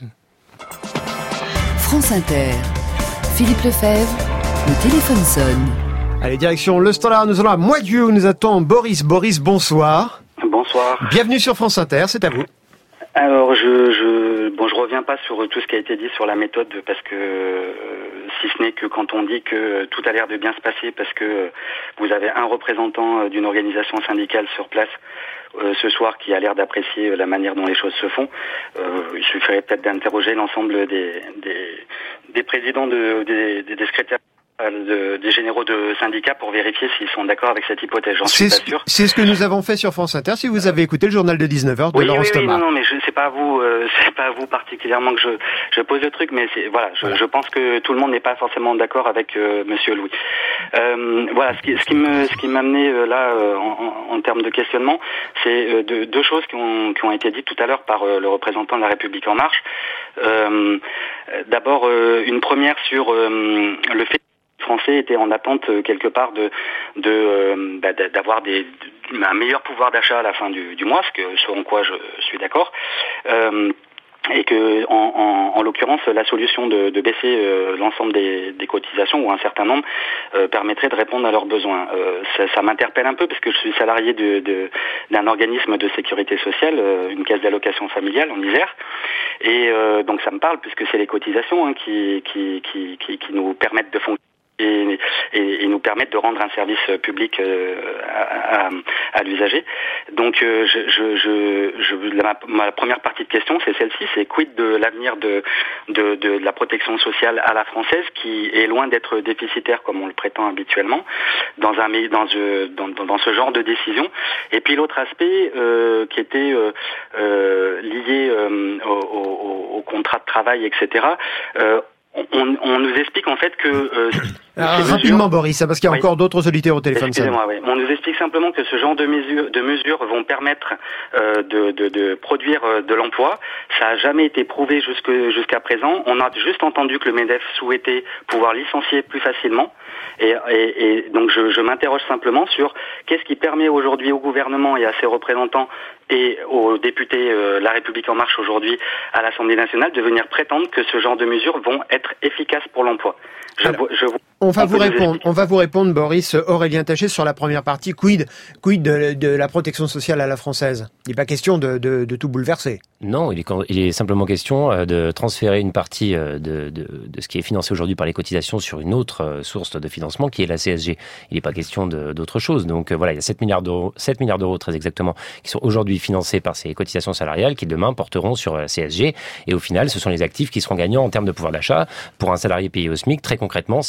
France Inter. Philippe Lefebvre, le téléphone sonne. Allez, direction le standard, nous allons à Moitié où nous attend Boris. Boris, bonsoir. Bonsoir. Bienvenue sur France Inter, c'est à vous. Alors, je, je, bon, je reviens pas sur tout ce qui a été dit sur la méthode parce que, euh, si ce n'est que quand on dit que tout a l'air de bien se passer parce que vous avez un représentant d'une organisation syndicale sur place euh, ce soir qui a l'air d'apprécier la manière dont les choses se font, euh, il suffirait peut-être d'interroger l'ensemble des, des, des présidents de, des, des secrétaires De, des généraux de syndicats pour vérifier s'ils sont d'accord avec cette hypothèse. J'en suis c'est pas sûr. C'est ce que nous avons fait sur France Inter. Si vous avez écouté le journal de dix-neuf heures de oui, Laurence oui, oui, Thomas. Non, non, mais je, c'est pas à vous, euh, c'est pas à vous particulièrement que je, je pose le truc, mais c'est, voilà, je, voilà. je pense que tout le monde n'est pas forcément d'accord avec euh, Monsieur Louis. Euh, voilà, ce qui, ce qui me, ce qui m'a amené euh, là euh, en, en, en termes de questionnement, c'est euh, de, deux choses qui ont, qui ont été dites tout à l'heure par euh, le représentant de La République En Marche. Euh, d'abord, euh, une première sur euh, le fait Français étaient en attente euh, quelque part de, de euh, bah, d'avoir des, un meilleur pouvoir d'achat à la fin du, du mois, ce que selon quoi je suis d'accord. Euh, et que, en, en, en l'occurrence, la solution de, de baisser euh, l'ensemble des, des cotisations ou un certain nombre euh, permettrait de répondre à leurs besoins. Euh, ça, ça m'interpelle un peu parce que je suis salarié de, de, d'un organisme de sécurité sociale, euh, une caisse d'allocation familiale en Isère, et euh, donc ça me parle puisque c'est les cotisations hein, qui, qui, qui, qui, qui nous permettent de fonctionner. Et, et, et nous permettre de rendre un service public euh, à, à, à l'usager. Donc, euh, je, je, je, je, la, ma première partie de question, c'est celle-ci, c'est quid de l'avenir de, de, de, de la protection sociale à la française, qui est loin d'être déficitaire comme on le prétend habituellement, dans un dans, dans, dans ce genre de décision. Et puis l'autre aspect euh, qui était euh, euh, lié euh, au, au, au contrat de travail, et cetera. Euh, On, on nous explique en fait que... Euh, Alors, rapidement mesures... Boris, parce qu'il y a oui. encore d'autres auditeurs au téléphone. Excusez-moi, oui. On nous explique simplement que ce genre de mesures, de mesures vont permettre euh, de, de, de produire euh, de l'emploi. Ça n'a jamais été prouvé jusque, jusqu'à présent. On a juste entendu que le MEDEF souhaitait pouvoir licencier plus facilement. Et, et, et donc je, je m'interroge simplement sur qu'est-ce qui permet aujourd'hui au gouvernement et à ses représentants et aux députés euh, La République En Marche aujourd'hui à l'Assemblée nationale de venir prétendre que ce genre de mesures vont être efficaces pour l'emploi. Je, Alors, je, on va vous répondre, on va vous répondre, Boris. Aurélien Taché, sur la première partie. Quid, quid de, de la protection sociale à la française? Il n'est pas question de, de, de tout bouleverser. Non, il est, il est simplement question de transférer une partie de, de, de ce qui est financé aujourd'hui par les cotisations sur une autre source de financement qui est la C S G. Il n'est pas question de, d'autre chose. Donc voilà, il y a sept milliards d'euros, sept milliards d'euros très exactement, qui sont aujourd'hui financés par ces cotisations salariales qui demain porteront sur la C S G. Et au final, ce sont les actifs qui seront gagnants en termes de pouvoir d'achat. Pour un salarié payé au SMIC, très concrètement, c'est deux cent cinquante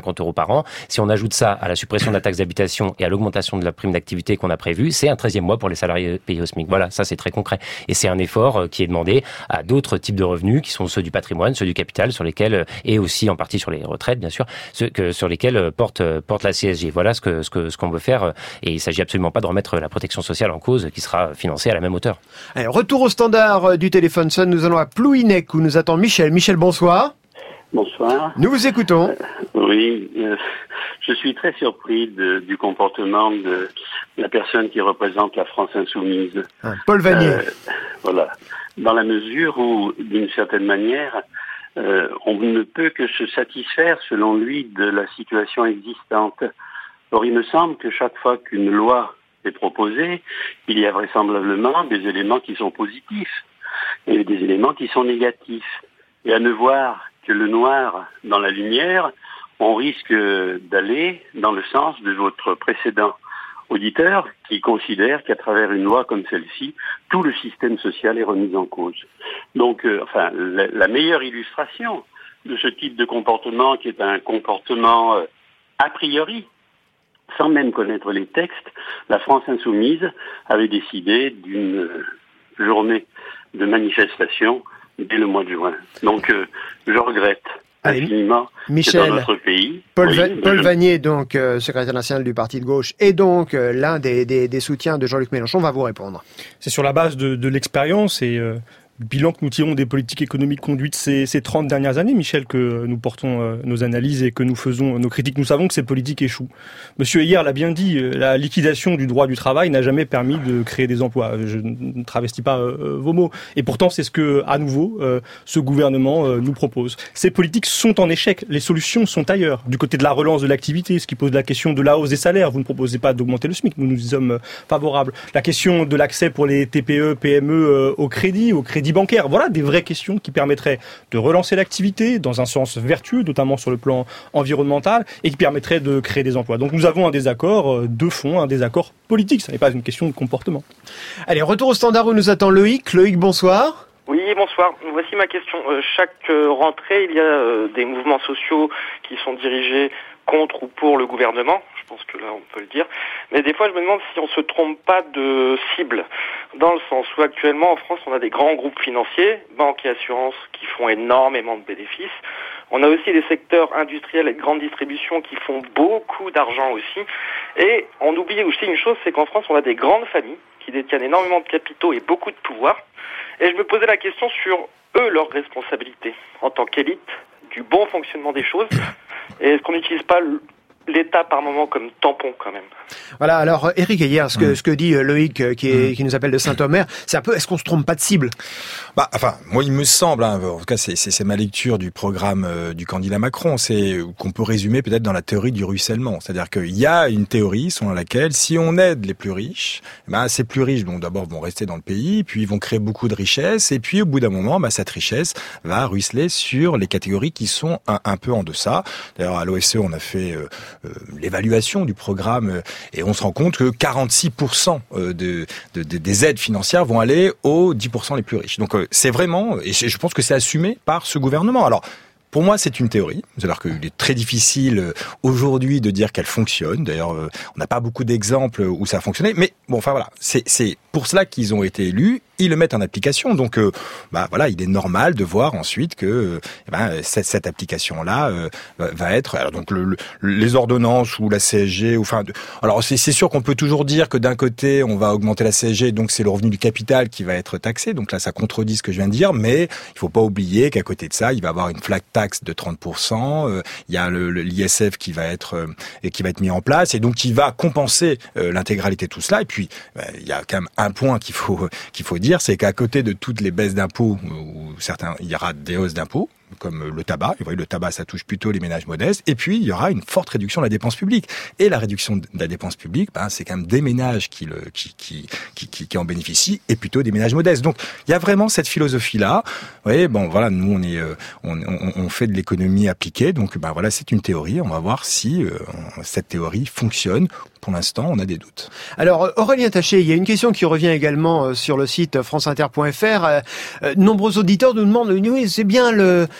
cinquante euros par an. Si on ajoute ça à la suppression de la taxe d'habitation et à l'augmentation de la prime d'activité qu'on a prévue, c'est un treizième mois pour les salariés payés au SMIC. Voilà, ça c'est très concret. Et c'est un effort qui est demandé à d'autres types de revenus qui sont ceux du patrimoine, ceux du capital, sur lesquels, et aussi en partie sur les retraites, bien sûr, ceux que, sur lesquels porte, porte la C S G. Voilà ce que, ce que, ce qu'on veut faire. Et il s'agit absolument pas de remettre la protection sociale en cause, qui sera financée à la même hauteur. Allez, retour au standard du téléphone sonne. Nous allons à Plouhinec où nous attend Michel. Michel, bonsoir. Bonsoir. Nous vous écoutons. Euh, oui, euh, je suis très surpris de, du comportement de la personne qui représente la France insoumise. Ah, Paul Vannier. Euh, voilà. Dans la mesure où, d'une certaine manière, euh, on ne peut que se satisfaire, selon lui, de la situation existante. Or, il me semble que chaque fois qu'une loi est proposée, il y a vraisemblablement des éléments qui sont positifs et des éléments qui sont négatifs. Et à ne voir que le noir dans la lumière, on risque d'aller dans le sens de votre précédent auditeur qui considère qu'à travers une loi comme celle-ci, tout le système social est remis en cause. Donc, euh, enfin, la, la meilleure illustration de ce type de comportement, qui est un comportement euh, a priori, sans même connaître les textes, la France insoumise avait décidé d'une journée de manifestation dès le mois de juin. Donc, euh, je regrette infiniment Michel, que dans notre pays... Paul, oui, Va- Paul je... Vannier, donc euh, secrétaire national du Parti de gauche, et donc euh, l'un des, des, des soutiens de Jean-Luc Mélenchon, va vous répondre. C'est sur la base de, de l'expérience et... Euh... bilan que nous tirons des politiques économiques conduites ces, ces trente dernières années, Michel, que nous portons euh, nos analyses et que nous faisons nos critiques. Nous savons que ces politiques échouent. Monsieur Heyer l'a bien dit, euh, la liquidation du droit du travail n'a jamais permis de créer des emplois. Je ne travestis pas euh, vos mots. Et pourtant, c'est ce que, à nouveau, euh, ce gouvernement euh, nous propose. Ces politiques sont en échec. Les solutions sont ailleurs. Du côté de la relance de l'activité, ce qui pose la question de la hausse des salaires. Vous ne proposez pas d'augmenter le SMIC. Nous nous y sommes favorables. La question de l'accès pour les T P E, P M E euh, au crédit, au crédit bancaire. Voilà des vraies questions qui permettraient de relancer l'activité dans un sens vertueux, notamment sur le plan environnemental, et qui permettraient de créer des emplois. Donc nous avons un désaccord de fond, un désaccord politique. Ce n'est pas une question de comportement. Allez, retour au standard où nous attend Loïc. Loïc, bonsoir. Oui, bonsoir. Voici ma question. Euh, chaque euh, rentrée, il y a euh, des mouvements sociaux qui sont dirigés contre ou pour le gouvernement. Je pense que là, on peut le dire. Mais des fois, je me demande si on se trompe pas de cible. Dans le sens où actuellement, en France, on a des grands groupes financiers, banques et assurances, qui font énormément de bénéfices. On a aussi des secteurs industriels et de grande distribution qui font beaucoup d'argent aussi. Et on oublie aussi une chose, c'est qu'en France, on a des grandes familles qui détiennent énormément de capitaux et beaucoup de pouvoir. Et je me posais la question sur eux, leurs responsabilités en tant qu'élite, du bon fonctionnement des choses. Et est-ce qu'on n'utilise pas l'État par moment comme tampon quand même? Voilà, alors Éric Heyer, ce que, mmh. ce que dit Loïc qui, est, mmh. qui nous appelle de Saint-Omer, c'est un peu, est-ce qu'on se trompe pas de cible? Bah, enfin, moi il me semble, hein, en tout cas c'est, c'est, c'est ma lecture du programme euh, du candidat Macron, c'est qu'on peut résumer peut-être dans la théorie du ruissellement. C'est-à-dire qu'il y a une théorie selon laquelle si on aide les plus riches, bah, ces plus riches bon, d'abord vont rester dans le pays, puis ils vont créer beaucoup de richesses, et puis au bout d'un moment, bah, cette richesse va ruisseler sur les catégories qui sont un, un peu en deçà. D'ailleurs à l'O F C E on a fait euh, euh, l'évaluation du programme euh, et on se rend compte que quarante-six pour cent de, de, de, des aides financières vont aller aux dix pour cent les plus riches. Donc euh, c'est vraiment, et je pense que c'est assumé par ce gouvernement. Alors, pour moi, c'est une théorie. C'est-à-dire qu'il est très difficile aujourd'hui de dire qu'elle fonctionne. D'ailleurs, on n'a pas beaucoup d'exemples où ça a fonctionné. Mais bon, enfin voilà, c'est, c'est pour cela qu'ils ont été élus. Ils le mettent en application. Donc, euh, bah voilà, il est normal de voir ensuite que euh, eh ben, cette, cette application-là euh, va être. Alors donc le, le, les ordonnances ou la C S G. Ou, enfin, de, alors c'est, c'est sûr qu'on peut toujours dire que d'un côté on va augmenter la C S G, donc c'est le revenu du capital qui va être taxé. Donc là, ça contredit ce que je viens de dire. Mais il faut pas oublier qu'à côté de ça, il va y avoir une flat tax de trente pour cent. Euh, il y a le, le, l'I S F qui va être euh, qui va être mis en place et donc qui va compenser euh, l'intégralité de tout cela. Et puis euh, il y a quand même un point qu'il faut qu'il faut dire, c'est qu'à côté de toutes les baisses d'impôts, où certains, il y aura des hausses d'impôts, comme le tabac. Vous voyez, le tabac, ça touche plutôt les ménages modestes. Et puis, il y aura une forte réduction de la dépense publique. Et la réduction de la dépense publique, ben, c'est quand même des ménages qui, le, qui, qui, qui, qui, qui en bénéficient et plutôt des ménages modestes. Donc, il y a vraiment cette philosophie-là. Vous voyez, bon, voilà, nous, on est, on, on, on fait de l'économie appliquée. Donc, ben, voilà, c'est une théorie. On va voir si euh, cette théorie fonctionne. Pour l'instant, on a des doutes. Alors, Aurélien Taché, il y a une question qui revient également sur le site franceinter point f r. Euh, nombreux auditeurs nous demandent, oui, c'est bien le,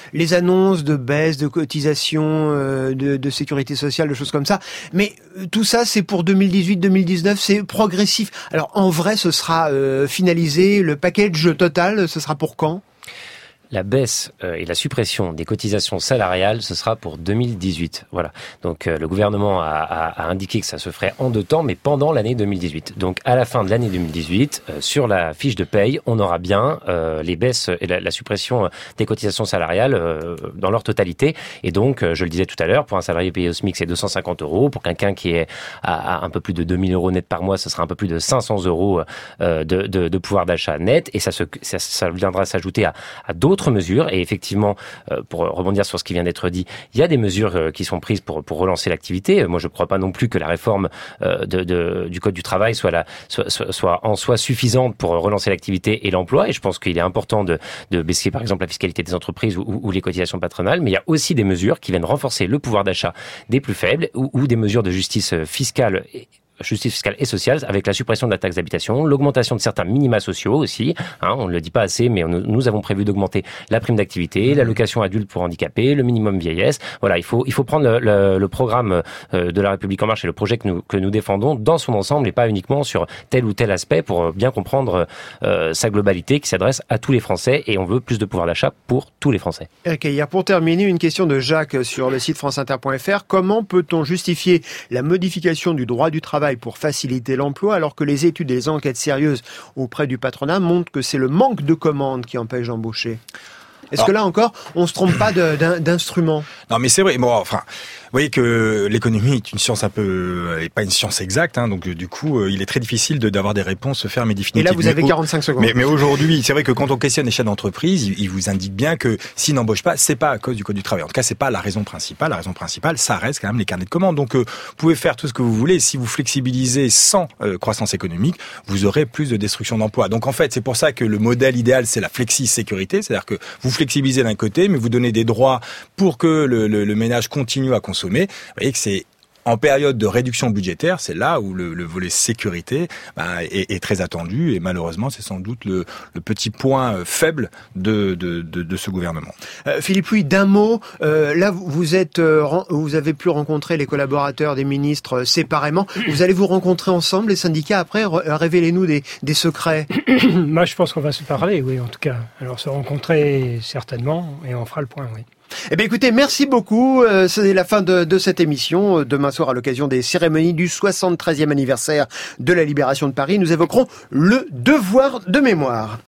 les annonces de baisse de cotisations euh, de, de sécurité sociale, de choses comme ça. Mais euh, tout ça, c'est pour deux mille dix-huit deux mille dix-neuf, c'est progressif. Alors en vrai, ce sera euh, finalisé, le package total, ce sera pour quand ? La baisse euh, et la suppression des cotisations salariales, ce sera pour deux mille dix-huit. Voilà. Donc euh, le gouvernement a, a, a indiqué que ça se ferait en deux temps, mais pendant l'année deux mille dix-huit. Donc à la fin de l'année deux mille dix-huit, euh, sur la fiche de paye, on aura bien euh, les baisses et la, la suppression des cotisations salariales euh, dans leur totalité. Et donc, euh, je le disais tout à l'heure, pour un salarié payé au SMIC, c'est deux cent cinquante euros. Pour quelqu'un qui est à, à un peu plus de deux mille euros net par mois, ce sera un peu plus de cinq cents euros euh, de, de, de pouvoir d'achat net. Et ça, se, ça, ça viendra s'ajouter à, à d'autres mesures. Et effectivement, euh, pour rebondir sur ce qui vient d'être dit, il y a des mesures euh, qui sont prises pour pour relancer l'activité. Moi, je ne crois pas non plus que la réforme euh, de, de, du Code du travail soit, la, soit, soit, soit en soi suffisante pour relancer l'activité et l'emploi. Et je pense qu'il est important de, de baisser, par exemple, la fiscalité des entreprises ou, ou les cotisations patronales. Mais il y a aussi des mesures qui viennent renforcer le pouvoir d'achat des plus faibles ou, ou des mesures de justice fiscale et justice fiscale et sociale, avec la suppression de la taxe d'habitation, l'augmentation de certains minima sociaux aussi, hein, on ne le dit pas assez, mais on, nous avons prévu d'augmenter la prime d'activité, l'allocation adulte pour handicapés, le minimum vieillesse. Voilà, il faut il faut prendre le, le, le programme de La République En Marche et le projet que nous que nous défendons dans son ensemble et pas uniquement sur tel ou tel aspect pour bien comprendre euh, sa globalité qui s'adresse à tous les Français et on veut plus de pouvoir d'achat pour tous les Français. Ok, hier pour terminer, une question de Jacques sur le site france inter point f r. Comment peut-on justifier la modification du droit du travail pour faciliter l'emploi, alors que les études et les enquêtes sérieuses auprès du patronat montrent que c'est le manque de commandes qui empêche d'embaucher ? Est-ce Alors, que là encore, on se trompe pas de, d'un, d'instrument ? Non, mais c'est vrai. Bon, enfin, vous voyez que l'économie est une science un peu, et pas une science exacte, hein, donc du coup, il est très difficile de, d'avoir des réponses fermes et définitives. Et là, vous avez quarante-cinq secondes. Mais, mais aujourd'hui, c'est vrai que quand on questionne les chefs d'entreprise, ils, ils vous indiquent bien que s'ils n'embauchent pas, c'est pas à cause du Code du travail. En tout cas, c'est pas la raison principale. La raison principale, ça reste quand même les carnets de commandes. Donc, euh, vous pouvez faire tout ce que vous voulez. Si vous flexibilisez sans euh, croissance économique, vous aurez plus de destruction d'emplois. Donc, en fait, c'est pour ça que le modèle idéal, c'est la flexi-sécurité, c'est-à-dire que vous flexibilisez d'un côté, mais vous donnez des droits pour que le, le, le ménage continue à consommer. Vous voyez que c'est en période de réduction budgétaire, c'est là où le, le volet sécurité bah, est, est très attendu et malheureusement c'est sans doute le, le petit point faible de, de, de, de ce gouvernement. Euh, Philippe Louis, d'un mot, euh, là vous êtes, euh, vous avez pu rencontrer les collaborateurs des ministres euh, séparément. Vous allez vous rencontrer ensemble, les syndicats après. Révélez-nous des, des secrets. Moi, je pense qu'on va se parler, oui, en tout cas. Alors se rencontrer certainement et on fera le point, oui. Eh bien, écoutez, merci beaucoup. Euh, c'est la fin de, de cette émission. Demain soir, à l'occasion des cérémonies du soixante-treizième anniversaire de la libération de Paris, nous évoquerons le devoir de mémoire.